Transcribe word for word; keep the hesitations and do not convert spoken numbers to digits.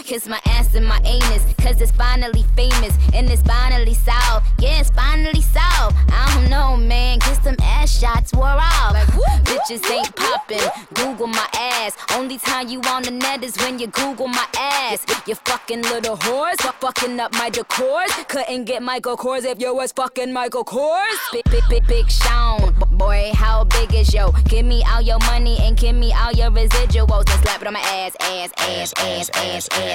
Kiss my ass and my anus, cause it's finally famous. And it's finally solved, yeah, it's finally solved. I don't know, man, cause them ass shots wore off. Like, bitches ain't poppin', Google my ass. Only time you on the net is when you Google my ass. You fucking little whores, for fucking up my decors. Couldn't get Michael Kors if you was fucking Michael Kors. Big, big, big, big Sean, boy, how big is yo? Give me all your money and give me all your residuals and slap it on my ass, ass, ass, ass, ass, ass.